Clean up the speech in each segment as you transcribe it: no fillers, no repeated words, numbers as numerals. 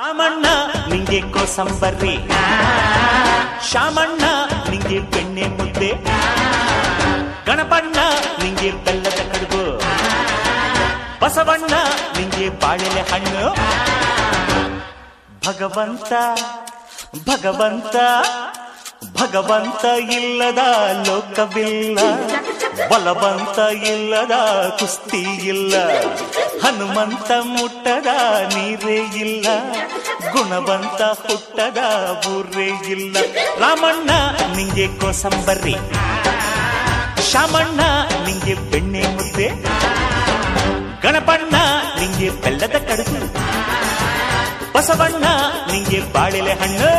ರಾಮಣ್ಣ ನಿಂಗೆ ಕೋಸಂಬರ್ರಿ, ಶಾಮಣ್ಣ ನಿಂಗೆ ಬೆಣ್ಣೆ ಮುದ್ದೆ, ಗಣಪಣ್ಣ ನಿಂಗೆ ಬೆಲ್ಲದ ಕಡುಬು, ಬಸವಣ್ಣ ನಿಂಗೆ ಬಾಳೆಲೆ ಹಣ್ಣು. ಭಗವಂತ ಭಗವಂತ ಭಗವಂತ ಇಲ್ಲದ ಲೋಕವಿಲ್ಲ, ಬಲವಂತ ಇಲ್ಲದ ಕುಸ್ತಿ ಇಲ್ಲ, ಹನುಮಂತ ಮುಟ್ಟದ ನೀರೇ ಇಲ್ಲ, ಗುಣವಂತ ಹುಟ್ಟದ ಬೂರೇ ಇಲ್ಲ. ರಾಮಣ್ಣ ನಿಂಗೆ ಕೋಸಂಬರ್ರಿ, ಶಾಮಣ್ಣ ನಿಂಗೆ ಬೆಣ್ಣೆ ಮುದ್ದೆ, ಗಣಪಣ್ಣ ನಿಂಗೆ ಬೆಲ್ಲದ ಕಡುಬು, ಬಸವಣ್ಣ ನಿಂಗೆ ಬಾಳೆಲೆ ಹಣ್ಣು.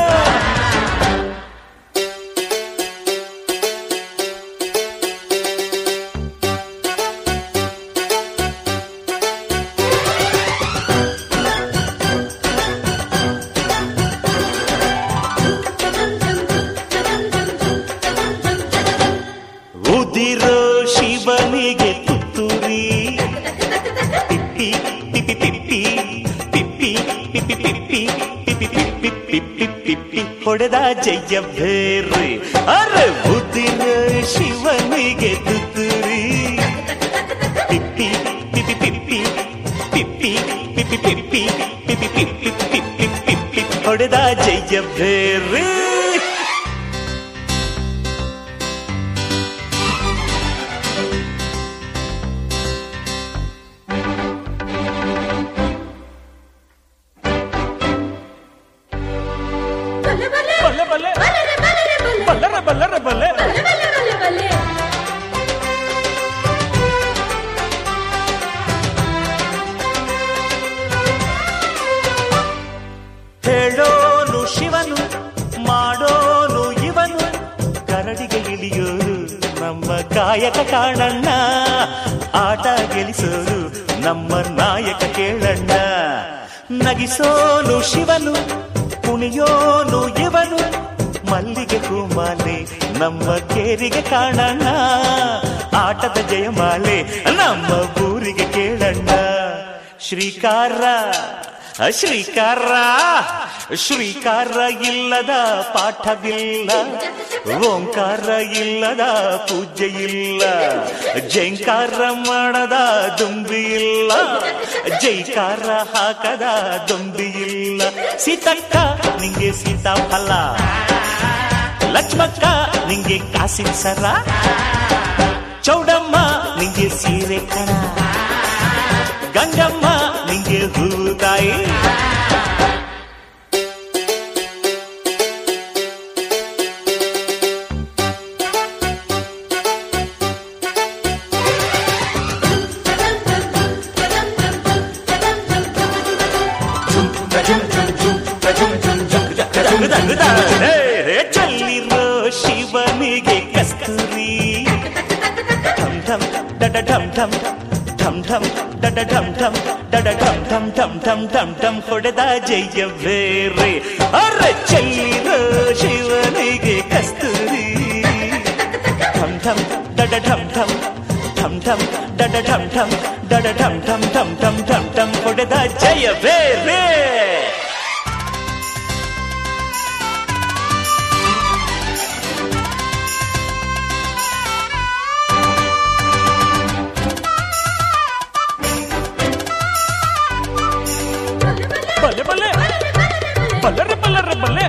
ಉದಿರೋ ಶಿವನಿಗೆ ತುತ್ತೂರಿ, ಪಿಪ್ಪಿ ಪಿಪ್ಪಿ ಪಿಪ್ಪಿ ಪಿಪ್ಪಿ ಪಿಪ್ಪಿ ಪಿಪ್ಪಿ ಪಿಪ್ಪಿ ಪಿಪ್ಪಿ ಪಿಪ್ಪಿ ಪಿಪ್ಪಿ ಹೊಡೆದ ಜಯ ಬೇರೆ. ಅರೆ ಉದಿರೋ ಶಿವನಿಗೆ ತುತ್ತೂರಿ, ಪಿಪ್ಪಿ ಪಿಪ್ಪಿ ಪಿಪ್ಪಿ ಪಿಪ್ಪಿ ಪಿಪ್ಪಿ ಪಿಪ್ಪಿ ಪಿಪ್ಪಿ ಪಿಪ್ಪಿ ಪಿಪ್ಪಿ ಪಿಪ್ಪಿ ಹೊಡೆದ ಜಯ ಬೇರೆ. ಬಲ್ಲರ ಬಲ್ಲರ ಬಲ್ಲೆ ಹೇಳೋನು ಶಿವನು, ಮಾಡೋನು ಇವನು, ಕರಡಿಗೆ ಇಳಿಯೋರು ನಮ್ಮ ಕಾಯಕ ಕಾಣಣ್ಣ, ಆಟ ಗೆಲ್ಲಿಸೋರು ನಮ್ಮ ನಾಯಕ ಕೇಳಣ್ಣ. ನಗಿಸೋನು ಶಿವನು, ಕುಣಿಯೋನು ಇವನು, ಮಲ್ಲಿಗೆ ಹೂಮಾಲೆ ನಮ್ಮ ಕೇರಿಗೆ ಕಾಣಣ್ಣ, ಆಟದ ಜಯಮಾಲೆ ನಮ್ಮ ಊರಿಗೆ ಕೇಳಣ್ಣ. ಶ್ರೀಕಾರ ಶ್ರೀಕಾರ ಶ್ರೀಕಾರ ಇಲ್ಲದ ಪಾಠವಿಲ್ಲ, ಓಂಕಾರ ಇಲ್ಲದ ಪೂಜೆ ಇಲ್ಲ, ಜೈಕಾರ ಮಾಡದ ದುಂಬಿ ಇಲ್ಲ, ಜೈಕಾರ ಹಾಕದ ದೊಂಬಿ ಇಲ್ಲ. ಸೀತಕ್ಕ ನಿಂಗೆ ಸೀತಾಫಲ, ಲಕ್ಷ್ಮಕ್ಕ ನಿಂಗೆ ಕಾಸಿನ ಸರ, ಚೌಡಮ್ಮ ನಿಂಗೆ ಸೀರೆ ಕಣ, ಗಂಗಮ್ಮ ನಿಂಗೆ ಹೂಕಾಯಿ. ಚಲ್ಲಿರೋ ಶಿವನಿಗೆ ಕಸ್ತೂರಿ, ಢಮ್ ಢಮ್ ಡಡ ಢಮ್ ಢಮ್ ಢಮ್ ಢಮ್ ಡಡ ಢಮ್ ಢಮ್ ಡಡ ಢಮ್ ಢಮ್ ಢಮ್ ಢಮ್ ಢಮ್ ಢಮ್ ಹೊಡೆದ ಜಯ ಬೇರೆ. ಅರೆ ಚಲ್ಲಿರೋ ಶಿವನಿಗೆ ಕಸ್ತೂರಿ, ಢಮ್ ಢಮ್ ಡಡ ಢಮ್ ಢಮ್ ಢಮ್ ಢಮ್ ಡಡ ಢಮ್ ಢಮ್ ಡಡ ಢಮ್ ಢಮ್ ಢಮ್ ಢಮ್ ಢಮ್ ಢಮ್ ಹೊಡೆದ ಜಯ ಬೇರೆ. ಬಲ್ಲೆ ಬಲ್ಲೆ ಬಲ್ಲರೆ ಬಲ್ಲರೆ ಬಲ್ಲೆ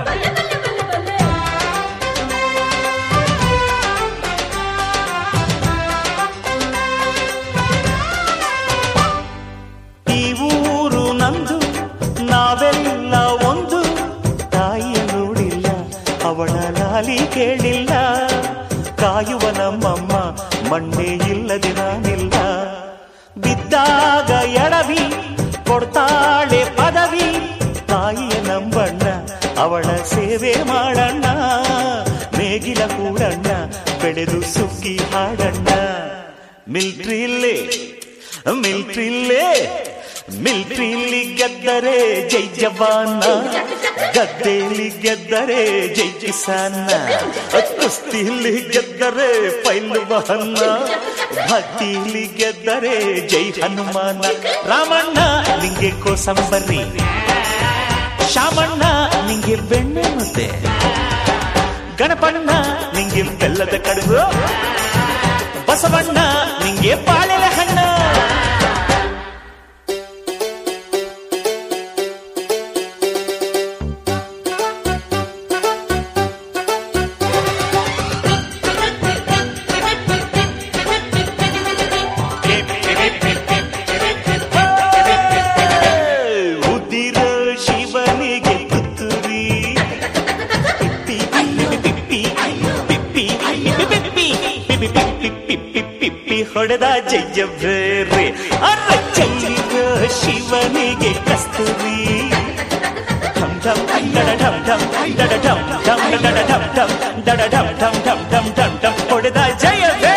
ಈ ಊರು ನಂದು, ನಾವೆಲ್ಲ ಒಂದು, ತಾಯಿಯ ನೋಡಿಲ್ಲ ಅವಳ ಲಾಲಿ ಕೇಳಿಲ್ಲ, ಕಾಯುವ ನಮ್ಮಮ್ಮ ಮಣ್ಣೆ ಇಲ್ಲದೆ ನಾನಿಲ್ಲ. ಬಿದ್ದಾಗ ಎಡವಿ ಕೊಡ್ತಾಳೆ ಪದವಿ, ತಾಯಿಯ ನಂಬಣ್ಣ ಅವಳ ಸೇವೆ ಮಾಡಣ್ಣ, ನೇಗಿಲ ಕೂಡಣ್ಣ ಬೆಳೆದು ಸುಗ್ಗಿ ಹಾಡಣ್ಣ. ಮಿಲ್ಟ್ರಿಲ್ಲೇ ಮಿಲ್ಟ್ರಿಲ್ಲೇ ಮಿಲ್ಟ್ರಿಲಿ ಗೆದ್ದರೆ ಜೈ ಜವಾನ, ಗದ್ದೆಯಲ್ಲಿ ಗೆದ್ದರೆ ಜೈ ಕಿಸಾನ, ಕುಸ್ತಿಲಿ ಗೆದ್ದರೆ ಪೈಲ್ವಾನ, ಭಕ್ತಿಲಿ ಗೆದ್ದರೆ ಜೈ ಹನುಮಾನ. ರಾಮಣ್ಣ ನಿಂಗೆ ಕೋಸಂಬರ್ರಿ, ಶಾಮಣ್ಣ ನಿಂಗೆ ಬೆಣ್ಣೆ ಮುದ್ದೆ, ಗಣಪಣ್ಣ ನಿಂಗೆ ಬೆಲ್ಲದ ಕಡುಬು, ಬಸವಣ್ಣ ನಿಂಗೆ ಬಾಳೆಲೆ ಹಣ್ಣು. ಹೊಡೆದ ಜಯ್ಯ ಬೇರೆ ಅರ ಚೆಲ್ಲಿದ ಶಿವನಿಗೆ ಕಸ್ತೂರಿ. ಢಮ್ ಢಮ್ ಡಡ ಢಮ್ ಢಮ್ ಡಡ ಢಮ್ ಢಮ್ ಡಡ ಢಮ್ ಢಮ್ ಡಡ ಢಮ್ ಢಮ್ ಢಮ್ ಢಮ್ ಢಮ್ ಢಮ್ ಹೊಡೆದ ಜಯ ಬೇರೆ.